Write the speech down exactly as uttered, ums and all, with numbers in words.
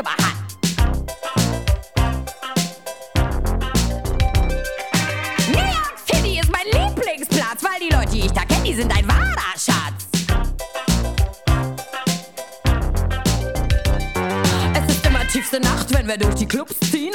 aber hart. New York City ist mein Lieblingsplatz, weil die Leute, die ich da kenne, die sind ein wahrer Schatz. Es ist immer tiefste Nacht, wenn wir durch die Clubs ziehen